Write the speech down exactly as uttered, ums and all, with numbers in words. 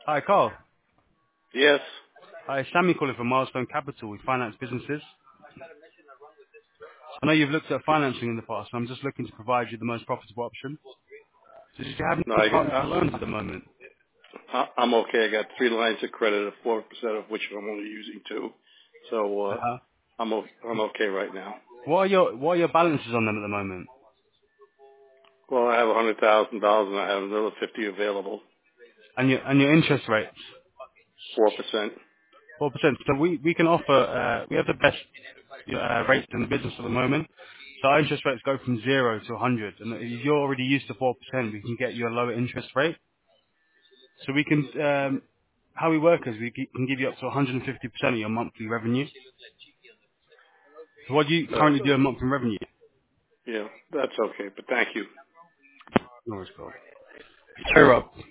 Hi, Carl. Yes. Hi, Sammy calling from Milestone Capital. We finance businesses. I know you've looked at financing in the past, and I'm just looking to provide you the most profitable option. So do you have No, any I, partners I, for loans at the moment? I- I'm okay. I got three lines of credit, four percent of which I'm only using two. So, uh, Uh-huh. I'm, o- I'm okay right now. What are your What are your balances on them at the moment? Well, I have a hundred thousand dollars and I have another fifty available. And your and your interest rates? Four percent. Four percent. So we we can offer. Uh, we have the best uh, rates in the business at the moment. So our interest rates go from zero to one hundred, and if you're already used to four percent, we can get you a lower interest rate. So we can. Um, how we work is we gi- can give you up to one hundred fifty percent of your monthly revenue. So what do you Uh, currently do a month in revenue? yeah, that's okay. But thank you. No worries, Carl. Cheer up.